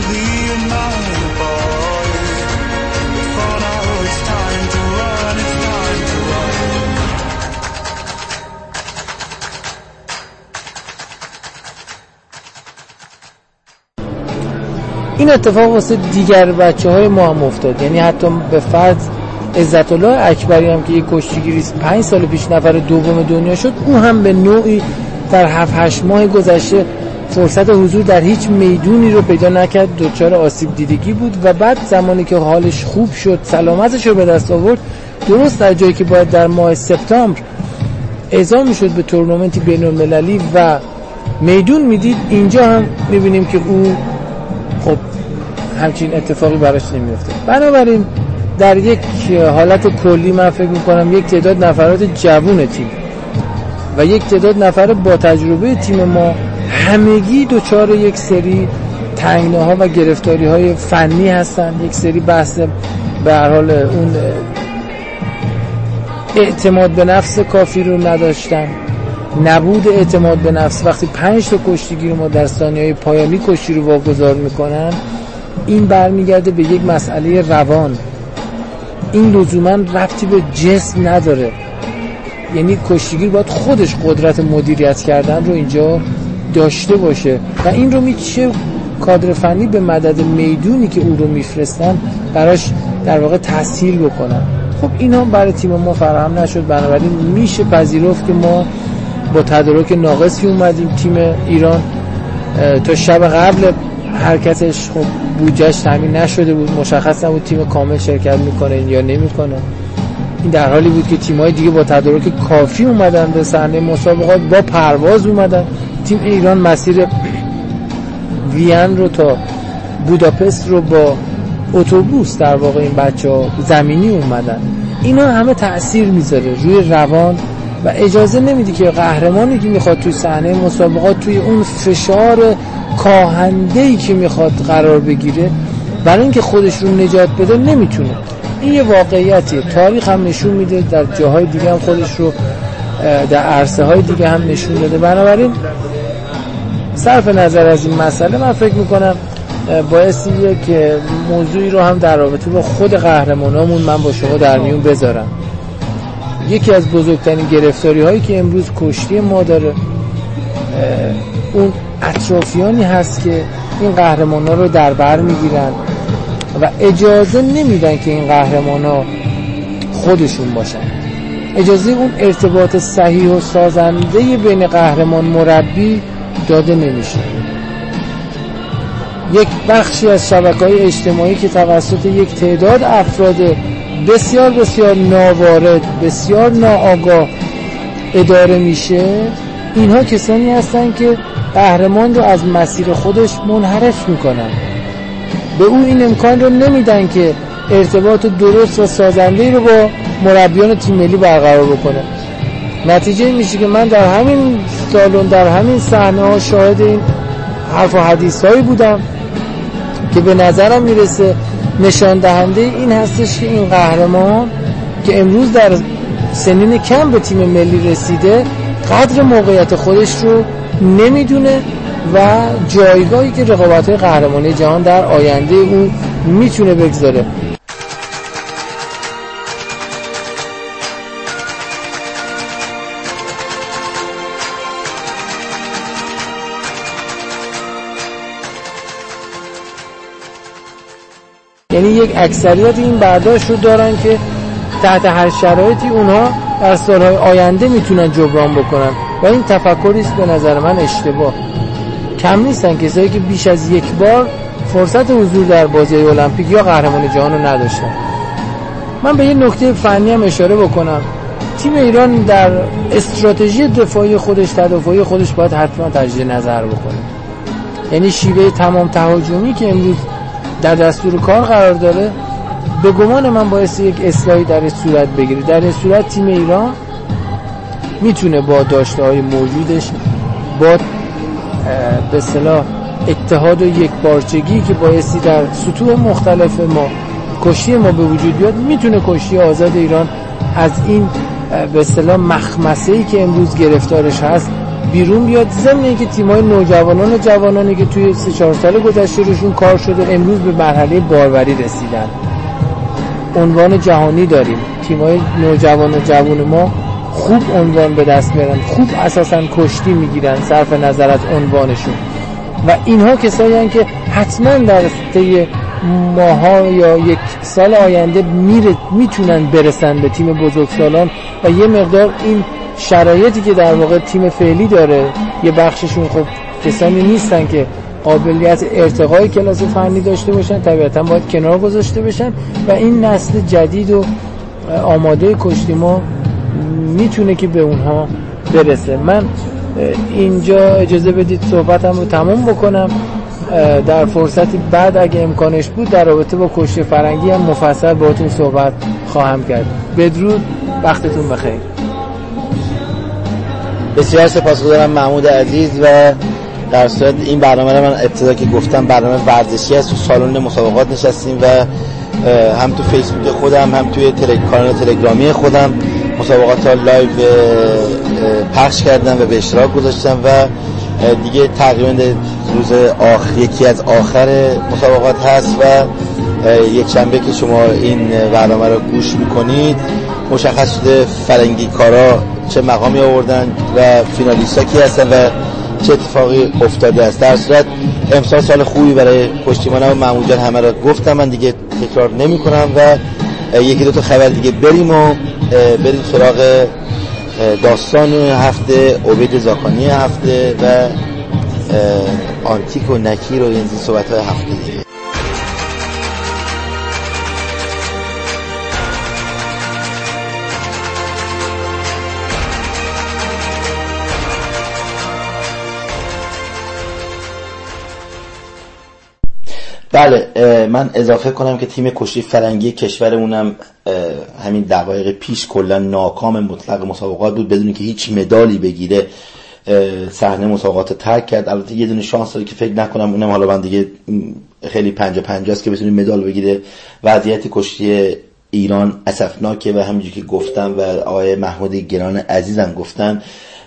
It's time to run, it's time این اتفاق واسه دیگر بچه‌های ما هم افتاد. یعنی حتی به فرض عزت الله اکبری هم که یک کشتیگیری پنج سال پیش نفر دوم دنیا شد، او هم به نوعی در هفت هشت ماه گذشته فرصت حضور در هیچ میدونی رو پیدا نکرد، دچار آسیب دیدگی بود و بعد زمانی که حالش خوب شد، سلامتش رو به دست آورد، درست در جایی که باید در ماه سپتامبر اعزام میشد به تورنمنتی بین‌المللی و میدون میدید، اینجا هم میبینیم که او خب همچین اتفاقی براش نمیفته. بنابراین در یک حالت کلی من فکر میکنم یک تعداد نفرات جوون تیم و یک تعداد نفر با تجربه تیم ما همگی دوچار یک سری تنگناها و گرفتاری های فنی هستن، یک سری بحث به هر حال اون اعتماد به نفس کافی رو نداشتن، نبود اعتماد به نفس. وقتی پنج تا کشتیگیر ما در ثانیه‌های پایانی کشتی رو واگذار میکنن، این برمیگرده به یک مسئله روان، این لزوما ربطی به جسم نداره. یعنی کشتیگیر باید خودش قدرت مدیریت کردن رو اینجا داشته باشه و این رو میشه کادر فنی به مدد میدونی که او رو میفرستن براش در واقع تسهیل بکنن. خب اینا برای تیم ما فراهم نشد، بنابراین میشه پذیرفت که ما با تدارک ناقصی اومدیم. تیم ایران تا شب قبل حرکتش خب بودجهش تامین نشده بود، مشخص نبود تیم کامل شرکت میکنه یا نمیکنه. این در حالی بود که تیم‌های دیگه با تدارک کافی اومدن به صحنه مسابقات، با پرواز اومدن. تیم ایران مسیر وین رو تا بوداپست رو با اتوبوس در واقع این بچه‌ها زمینی اومدن. اینا همه تأثیر میذاره روی روان و اجازه نمیده که قهرمانی که میخواد توی صحنه مسابقات توی اون فشار کاهنده‌ای که میخواد قرار بگیره، برای اینکه خودش رو نجات بده نمیتونه. این یه واقعیتیه، تاریخ هم نشون میده، در جاهای دیگه هم خودش رو در عرصه های دیگه هم نشون داده. بنابراین صرف نظر از این مسئله من فکر میکنم بایستیه که موضوعی رو هم در رابطه با خود قهرمانامون من با شما در میون بذارم. یکی از بزرگترین گرفتاری هایی که امروز کشتی ما داره اون اطرافیانی هست که این قهرمانا رو در بر میگیرن و اجازه نمیدن که این قهرمانا خودشون باشن. اجازه اون ارتباط صحیح و سازنده بین قهرمان مربی داده نمیشه. یک بخشی از شبکه‌های اجتماعی که توسط یک تعداد افراد بسیار بسیار ناوارد، بسیار ناآگاه اداره میشه، اینها کسانی هستن که قهرمان رو از مسیر خودش منحرف میکنن. به او این امکان رو نمیدن که ارتباط درست و سازنده‌ای رو با مربیان تیم ملی برقرار بکنه. نتیجه میشه که من در همین سالن، در همین صحنه‌ها شاهد این حرف و حدیث‌هایی بودم که به نظرم میرسه نشان دهنده این هستش که این قهرمان که امروز در سنین کم به تیم ملی رسیده قدر موقعیت خودش رو نمیدونه و جایگاهی که رقابت‌های قهرمانی جهان در آینده اون میتونه بگذاره. یعنی یک اکثریت این برداشت رو دارن که تحت هر شرایطی اونها در سالهای آینده میتونن جبران بکنن و این تفکری است به نظر من اشتباه. کم نیستن کسایی که بیش از یک بار فرصت حضور در بازی‌های المپیک یا قهرمانی جهان رو نداشتن. من به یه نکته فنی هم اشاره بکنم. تیم ایران در استراتژی دفاعی خودش، تدافعی خودش باید حتما تجدید نظر بکنه. یعنی شیوه تمام تهاجمی که امروز در دستور کار قرار داره به گمان من باعث یک اصلاحی در این صورت بگیره. در این صورت تیم ایران میتونه با داشته‌های موجودش، با به اصطلاح اتحاد و یک پارچگی که بایستی در سطوح مختلف ما کشتی ما به وجود بیاد، میتونه کشتی آزاد ایران از این به اصطلاح مخمسه‌ای که امروز گرفتارش هست بیرون بیاد. ضمن اینکه تیم‌های نوجوانان و جوانانی که توی سه چهار سال گذشته روشون کار شده امروز به مرحله باروری رسیدن. عنوان جهانی داریم. تیم‌های نوجوان و جوان ما خوب عنوان به دست میارن، خوب اساساً کشتی میگیرن صرف نظر از عنوانشون و اینها کسایی هستند که حتما در طی ماها یا یک سال آینده میره میتونن برسن به تیم بزرگسالان و یه مقدار این شرایطی که در واقع تیم فعلی داره، یه بخششون خب کسانی نیستن که قابلیت ارتقای کلاس فنی داشته باشن، طبیعتا باید کنار گذاشته بشن و این نسل جدید و آماده کشتی ما میتونه که به اونها برسه. من اینجا اجازه بدید صحبتم رو تموم بکنم، در فرصتی بعد اگه امکانش بود در رابطه با کشتی فرنگی هم مفصل باهاتون صحبت خواهم کرد. بدرود، وقتتون بخیر. بسیار سپاسگزارم محمود عزیز. و در صورت این برنامه رو من ابتدا که گفتم برنامه ورزشی است، تو سالن مسابقات نشستیم و هم تو فیسبوک خودم هم توی تلگ... کانال تلگرامی خودم مسابقات ها لایو پخش کردم و به اشتراک گذاشتم و دیگه تقریبا روز آخر یکی از آخر مسابقات هست و یک شنبه که شما این برنامه رو گوش میکنید مشخص شده فرنگی کارا چه مقامی آوردن و فینالیستا کی هستن و چه اتفاقی افتاده است. در صورت امسال سال خوبی برای کشتیمانان و محمود جان همه را گفتم، من دیگه تکرار نمی کنم و یکی دو تا خبر دیگه بریم و بریم سراغ داستان هفته، عبید زاکانی هفته و آنتیک و نکیر و این صحبت های هفته دیگه. بله، من اضافه کنم که تیم کشتی فرنگی کشورمونم همین دقایق پیش کلا ناکام مطلق مسابقات بود بدون که هیچ مدالی بگیره، صحنه مسابقات ترک کرد. البته یه دونه شانس داره که فکر نکنم اونم حالا من دیگه خیلی پنجاه پنجاه است که بتونه مدال بگیره. وضعیت کشتی ایران اسفناکه و همونجوری که گفتم و آقای محمود گران عزیزم گفتن،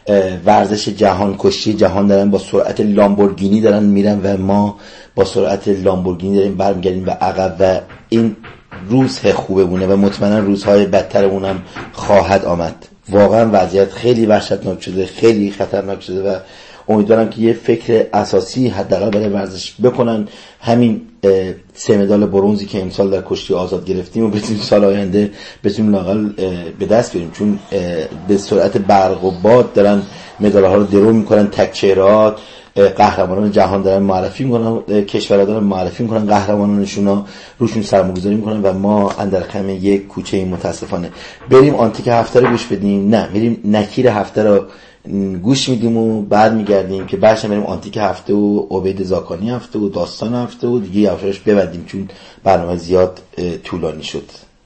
ورزش جهان، کشتی جهان دارن با سرعت لامبورگینی دارن میرن و ما با سرعت لامبورگینی داریم برمیگردیم و عقب و این روز خوبه بونه و مطمئنا روزهای بدتر اونم خواهد آمد. واقعا وضعیت خیلی وحشتناک شده، خیلی خطرناک شده و امیدوارم که یه فکر اساسی حداقل برای ورزش بکنن. همین سه مدال برنزی که امسال در کشتی آزاد گرفتیم و بتونیم سال آینده بتونیم لااقل به دست بیاریم، چون به سرعت برق و باد دارن مدال‌ها رو درو میکنن، تکچهرات قهرمانان جهان دارن معرفی میکنن، کشورها دارن معرفی میکنن قهرمانانشون رو روشون سرمایه‌گذاری میکنن و ما اندر خم یک کوچه این متاسفانه. بریم آنتیک هفته رو گوش بدیم؟ نه، میریم نکیر هفته رو گوش میدیم و بعد میگردیم که بعدش بریم آنتیک هفته و عبید زاکانی هفته و داستان هفته و دیگه یواشاش ببندیم چون برنامه زیاد طولانی شد.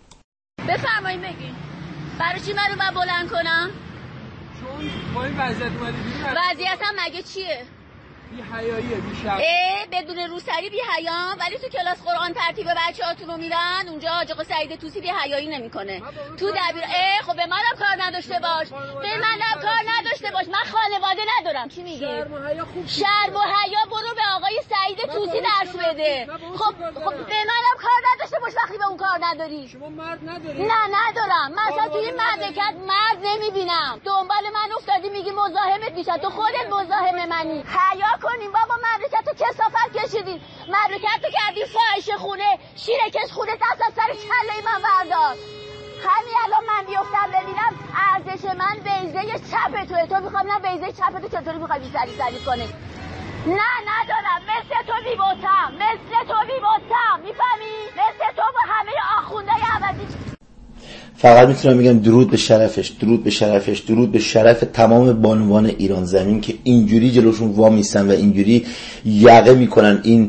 بفرمایید بگین برای چی من رو من بلند کنم؟ چون با این وضعیت اومدی بیرون. وضعیتم مگه چیه؟ بی حیاییه، بی شرم. اه بدون روسری بی حیام، ولی تو کلاس قرآن ترتیب بچه‌هاتون رو میرن اونجا حاج آقا سعید توسی بی حیایی نمیکنه. تو دبیر اه خب به منم کار نداشته باش. به منم کار نداشته باش. من خانواده ندارم. چی میگی؟ شرم و حیا خوب. شرم و حیا برو به آقای سعید توسی درس بده. خب خب به منم کار نداشته باش وقتی به اون کار نداری. شما مرد نداری؟ نه ندارم. مثلا توی این مملکت مرد نمیبینم. دنبال من افتادی میگی مزاحمت میشم. تو خودت مزاحم منی. حیا کنیم بابا، مملکت رو کثافت کشیدین، مملکت رو کردی فاحشه خونه، شیرکش خونه، دست از سر کله من بردار. همین الان من بیفتم ببینم ارزش من بیضه چپ توه، تو میخوام نه بیضه چپ تو چطوری میخوای بی سری سری کنی؟ نه ندارم، مثل تو بیبوتم، مثل تو بیبوتم، میفهمی؟ مثل تو با همه آخوندهای عوضی. فقط میتونم بگم درود به شرفش، درود به شرفش، درود به شرف تمام بانوان ایران زمین که اینجوری جلوشون وامیستن و اینجوری یقه میکنن این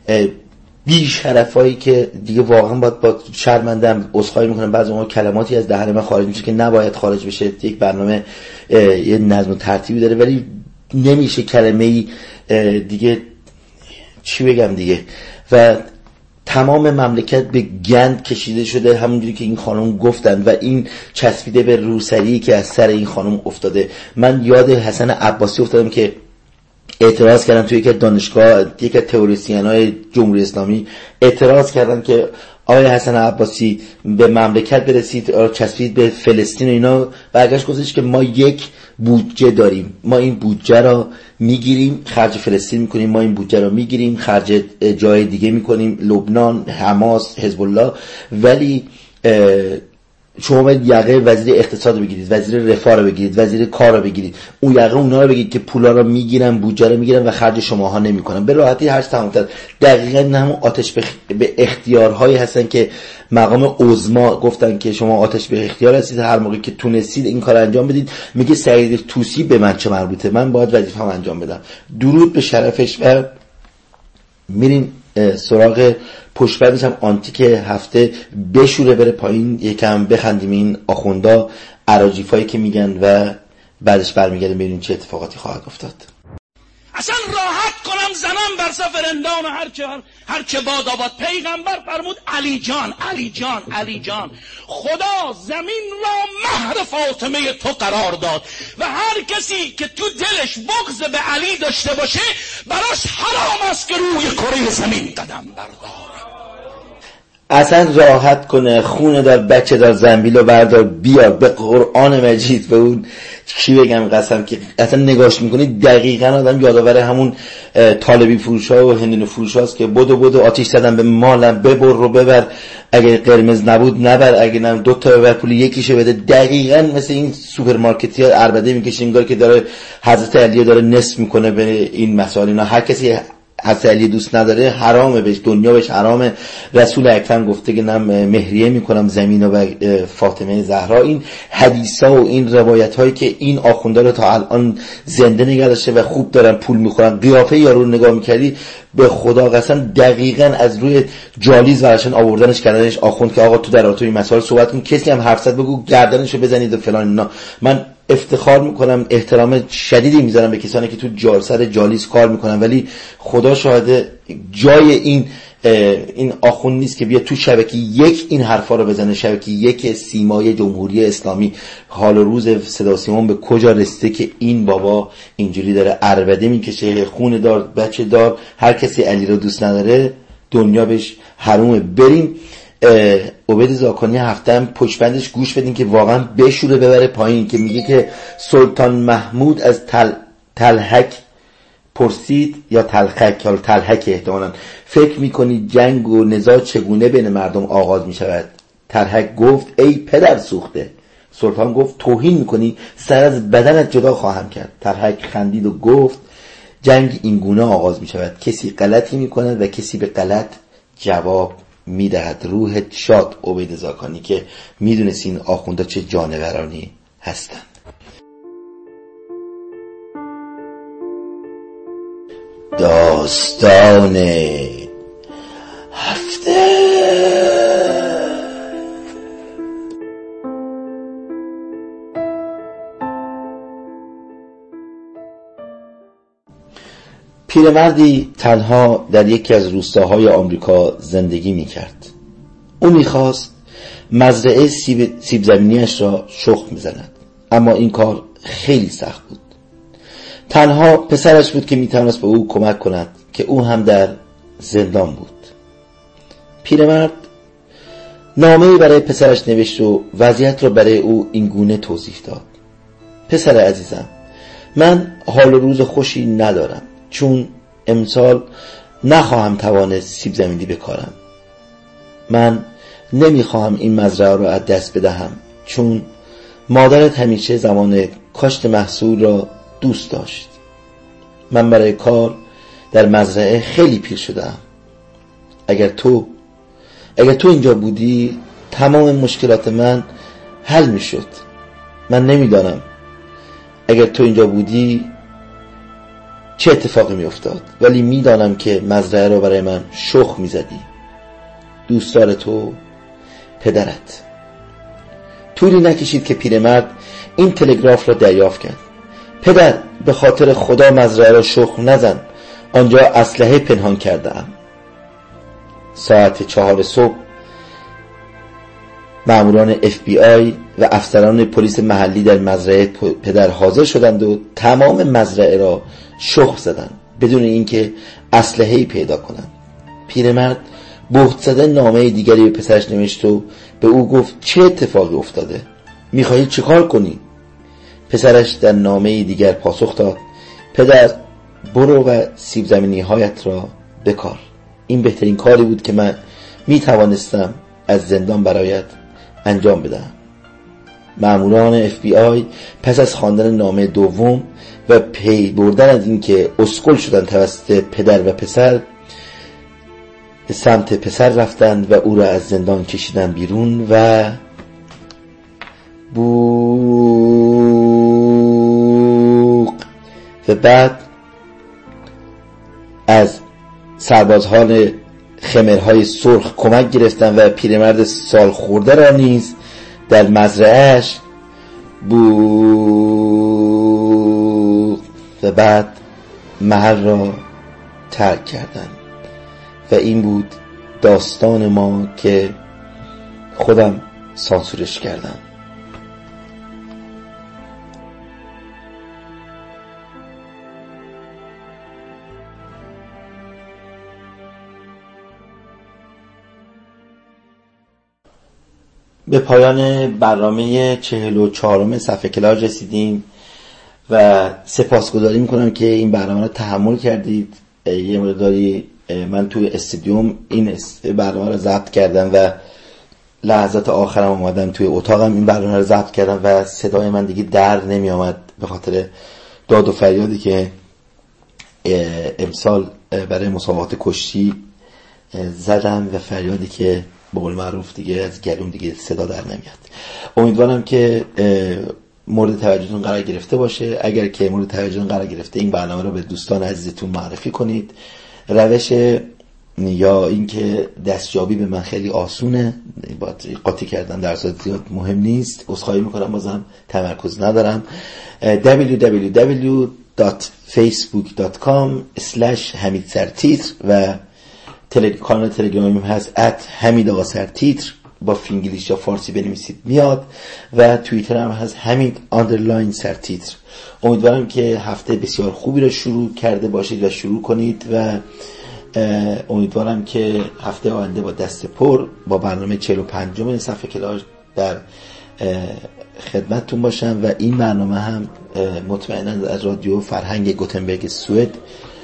بی شرفایی که دیگه واقعا باید با شرمندم عذرخواهی میکنم بعضی موقع کلماتی از دهن من خارج میشه که نباید خارج بشه. یک برنامه یه نظم و ترتیبی داره ولی نمیشه کلمه‌ای دیگه چی بگم دیگه و تمام مملکت به گند کشیده شده همونجوری که این خانم گفتن و این چسبیده به روسری که از سر این خانم افتاده. من یاد حسن عباسی افتادم که اعتراض کردن توی یک دانشگاه، یک تئوریسین‌های جمهوری اسلامی اعتراض کردن که آقای حسن عباسی به مملکت برسید، چسبید به فلسطین و اینا، برگشت گفتش که ما یک بودجه داریم، ما این بودجه را میگیریم خرج فلسطین میکنیم، ما این بودجه را میگیریم خرج جای دیگه میکنیم، لبنان، حماس، حزب الله، ولی شما باید یقه وزیر اقتصاد رو بگیرید، وزیر رفاه رو بگیرید، وزیر کار رو بگیرید، اون یقه اونا رو بگیرید که پولا رو میگیرن، بودجه رو میگیرن و خرج شماها نمیکنن. به راحتی هر تمام کرد. دقیقاً همون آتش به, به اختیارهایی هستن که مقام عظما گفتن که شما آتش به اختیار هستید، هر موقعی که تونستید این کار انجام بدید. میگه سعید طوسی به من چه مربوطه، من باید وظیفه‌مو انجام بدم. درود به شرفش. و میریم سراغ پشتبندش هم آنتیک هفته، بشوره بره پایین، یکم بخندیم این آخوندا عراجیفایی که میگن و بعدش برمیگردیم ببینیم چه اتفاقاتی خواهد افتاد. اصلا راحت کنم زنم بر سفرندان هر چه هر چه باد آباد. پیغمبر فرمود علی جان علی جان علی جان، خدا زمین را مهر فاطمه تو قرار داد و هر کسی که تو دلش بغض به علی داشته باشه براش حرام است که روی کره زمین قدم بردار. اصلا راحت کنه، خونه دار، بچه دار، زنبیلو بردار بیار. به قرآن مجید به اون چی بگم قسم که اصلا نگاش میکنی دقیقاً آدم یادآور همون طالبی فروش ها و هندونه فروش هاست که بدو بدو آتیش زدن به مالم، ببر رو ببر، اگه قرمز نبود نبر، اگه نم دو تا ببر پول یکیشو بده. دقیقاً مثل این سوپرمارکتی ها عربده میکشه انگار که داره حضرت علی داره نصب میکنه به این مسائل. اینا هر کسی حضرت علی دوست نداره حرامه بهش، دنیا بهش حرامه. رسول اکرم گفته که من مهریه میکنم زمین و فاطمه زهرا. این حدیثا و این روایت هایی که این آخونده رو تا الان زنده نگه داشته و خوب دارن پول میخورن، قیافه یارو رو نگاه میکردی به خدا قسم دقیقاً از روی جالیز ورشن آوردنش کردنش آخوند که آقا تو در رابطه این مسائل صحبت کن، کسی هم حرف زد بگو گردنشو بزنید و فلان اینا. من افتخار میکنم، احترام شدیدی میذارم به کسانی که تو جال سر جالیز کار میکنن، ولی خدا شاهده جای این این آخوند نیست که بیا تو شبکه یک این حرفا رو بزنه. شبکه یک سیمای جمهوری اسلامی حال و روز صدا سیمان به کجا رسیده که این بابا اینجوری داره عربده میکشه، خون دار، بچه دار، هر کسی علی رو دوست نداره دنیا بهش حرومه. بریم عبید زاکانی هفته هم پشتبندش گوش بدین که واقعا بشوره ببره پایین، که میگه که سلطان محمود از تل تلحک پرسید یا تلخک یا تلحک احتمالاً، فکر میکنی جنگ و نزاع چگونه بین مردم آغاز میشود؟ تلحک گفت ای پدر سوخته. سلطان گفت توهین میکنی، سر از بدنت جدا خواهم کرد. تلحک خندید و گفت جنگ این گونه آغاز میشود، کسی غلطی میکند و کسی به غلط جواب میدهد. روحت شاد عبید زاکانی که میدونست این آخوندا چه جانورانی هستن. داستان هفته. پیرمردی تنها در یکی از روستاهای آمریکا زندگی میکرد. او میخواست مزرعه سیب, سیب زمینیش را شخم میزند، اما این کار خیلی سخت بود. تنها پسرش بود که میتوانست به او کمک کند که او هم در زندان بود. پیرمرد نامه‌ای برای پسرش نوشت و وضعیت را برای او این گونه توضیح داد: پسر عزیزم، من حال و روز خوشی ندارم، چون امسال نخواهم توانست سیب زمینی بکارم. من نمیخواهم این مزرعه را از دست بدهم، چون مادرت همیشه زمان کاشت محصول را دوست داشت. من برای کار در مزرعه خیلی پیر شدم. اگر تو اگر تو اینجا بودی تمام مشکلات من حل میشد. من نمیدانم اگر تو اینجا بودی چه اتفاقی می افتاد، ولی میدانم که مزرعه را برای من شخم میزدی. دوستدار تو، پدرت. طولی نکشید که پیرمرد این تلگراف را دریافت کرد: پدر، به خاطر خدا مزرعه را شخم نزن، آنجا اسلحه پنهان کرده ام. ساعت چهار صبح ماموران اف بی آی و افسران پلیس محلی در مزرعه پدر حاضر شدند و تمام مزرعه را شخم زدند بدون اینکه اسلحه‌ای پیدا کنند. پیرمرد بهت زده نامه دیگری به پسرش نوشت و به او گفت چه اتفاقی افتاده؟ میخواهی چه کار کنی؟ پسرش در نامه دیگر پاسخ داد پدر برو و سیب زمینی هایت را بکار. این بهترین کاری بود که من می توانستم از زندان برایت انجام بدم. ماموران اف بی آی پس از خواندن نامه دوم و پی بردن از این که اسکول شدن توسط پدر و پسر به سمت پسر رفتند و او را از زندان کشیدن بیرون و بوق و بعد از سربازان خمرهای سرخ کمک گرفتند و پیرمرد سال خورده را نیز در مزرعه‌اش بوق و بعد محل را ترک کردند. و این بود داستان ما که خودم سانسورش کردم. به پایان برنامه چهل و چهارم صفحه کلاج رسیدیم و سپاسگزاری میکنم که این برنامه رو تحمل کردید. یه مقداری من توی استودیوم این برنامه رو ضبط کردم و لحظات آخرم اومدم توی اتاقم این برنامه رو ضبط کردم و صدای من دیگه در نمی آمد به خاطر داد و فریادی که امسال برای مسابقات کشتی زدم و فریادی که به قول معروف دیگه از گلوم دیگه صدا در نمیاد. امیدوارم که مورد توجهتون قرار گرفته باشه. اگر که مورد توجهتون قرار گرفته این برنامه رو به دوستان عزیزتون معرفی کنید. روش یا اینکه دستیابی به من خیلی آسونه، قاطی کردن در صورت زیاد مهم نیست. عذرخواهی میکنم بازم تمرکز ندارم. دبلیو دبلیو دبلیو دات فیسبوک دات کام اسلش حمید سرتیتر و تلگ... کانال تلگرامیم هست ات حمید آقا سرتیتر، با فینگلیش یا فارسی بنویسید میاد، و توییتر هم هست حمید آندرلاین سرتیتر. امیدوارم که هفته بسیار خوبی رو شروع کرده باشید و شروع کنید و امیدوارم که هفته آینده با دست پر با برنامه چهل و پنجم صفحه کلاژ در خدمتتون باشم و این برنامه هم مطمئنا از رادیو فرهنگ گوتنبرگ سوئد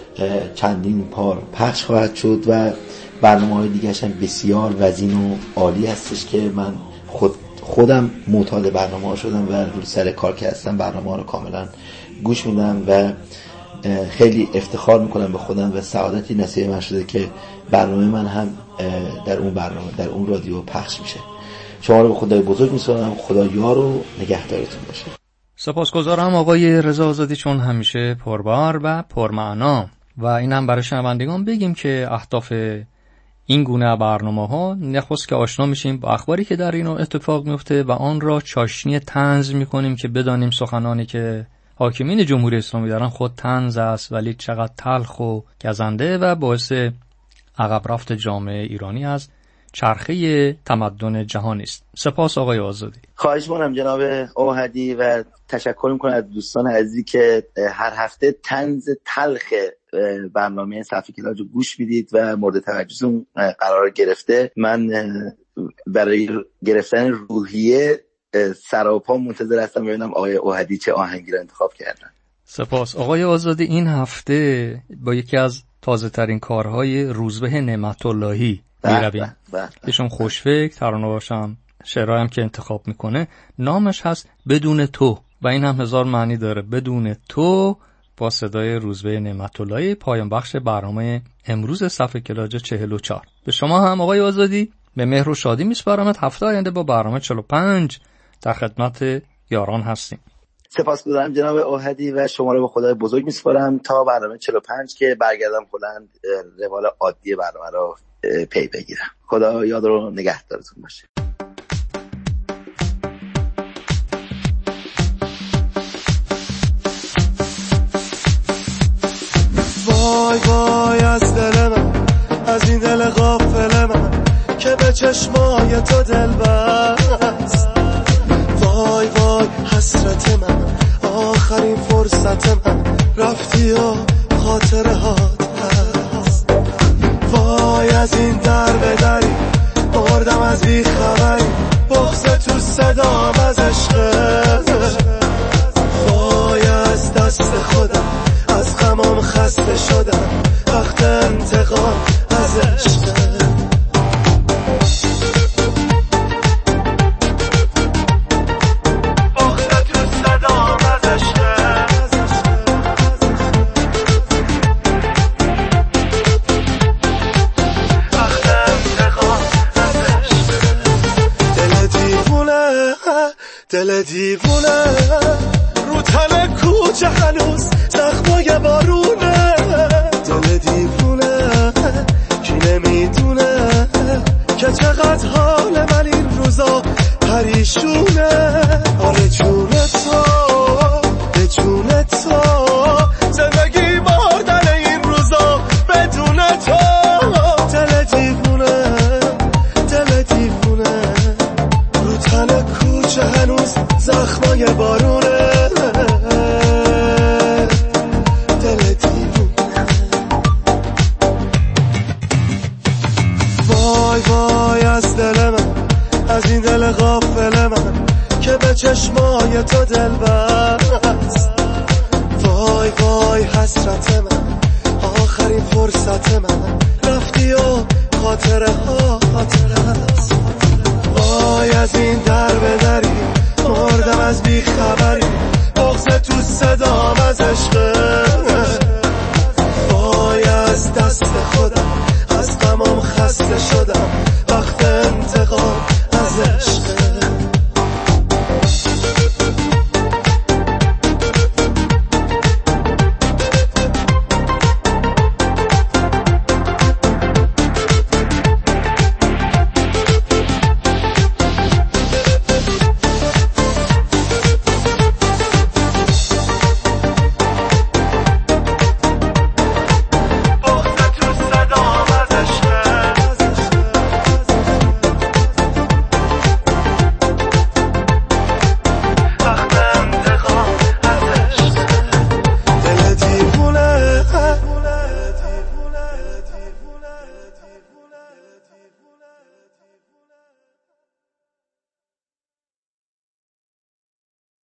چندین بار پخش خواهد شد و برنامه‌های دیگه‌اش هم بسیار وزین و عالی هستش که من خود خودم معتاد برنامه‌ها شدم و رو سر کار که هستم برنامه‌ها رو کاملا گوش میدم و خیلی افتخار میکنم به خودم و سعادتی نصیب من شده که برنامه من هم در اون برنامه در اون رادیو پخش میشه. شما رو به خدای بزرگ میسپارم. خدا یار و نگهدارتون باشه. سپاسگزارم آقای رضا آزادی، چون همیشه پربار و پرمعنا. و این هم برای شنوندگان بگیم که اهداف این گونه برنامه‌ها نخست که آشنا میشیم با اخباری که در این اتفاق میفته و آن را چاشنی طنز میکنیم که بدانیم سخنانی که حاکمین جمهوری اسلامی دارن خود طنز است، ولی چقدر تلخ و گزنده و باعث عقب رفت جامعه ایرانی از چرخه تمدن جهانی است. سپاس آقای آزادی. خواهش می‌کنم جناب اوحدی و تشکر می‌کنم از دوستان عزیزی که هر هفته طنز تلخ برنامه صفحه کلاژ رو گوش میدید و مورد توجهتون قرار گرفته. من برای گرفتن روحیه سراپا منتظر هستم ببینم آقای اوحدی چه آهنگی رو انتخاب کردن. سپاس آقای آزادی. این هفته با یکی از تازه ترین کارهای روزبه نعمت اللهی میرویم. ایشون خوشفکر ترانه باشم، شعرهایم که انتخاب میکنه نامش هست بدون تو و این هم هزار معنی داره. بدون تو با صدای روزبه نعمت اللهی، پایان بخش برنامه امروز صفحه کلاژ چهل و چهار. به شما هم آقای آزادی به مهر و شادی میسپارم. هفته آینده با برنامه چهل و پنج در خدمت یاران هستیم. سپاسگزارم جناب اوحدی و شما رو به خدای بزرگ میسپارم تا برنامه چهل و پنج که برگردم کلاً روال عادی برنامه رو پی بگیرم. خدا یاد رو نگهدارتون باشه. وای وای از دل من، از این دل غافل من که به به چشمای تو دل بست. وای وای حسرت من، آخرین فرصت من، رفتی و خاطره هات هست. وای از این در به دری مردم از بی خبری، بغض تو صدام از عشقت. وای از دست خودم، از غمام خسته شدم، وقت انتقام از عشقت. دل دیوونه رو تن کوچه هنوز زخمای بارونه. دل دیوونه کی نمیدونه که چقدر حال من این روزا پریشونه. حال جون تو به جون تو، زندگی مردن این روزا بدون تو. دل دیوونه دل دیوونه رو تن کوچه هنوز زخمای بارونه. دل دیوونه. وای وای از دل من، از این دل غافل من که به چشمای تو دل بست. وای وای حسرت من، آخرین فرصت من، رفتی و خاطره ها خاطره است. وای از این در به دری مردم از بی خبری، بغض تو صدام از عشق.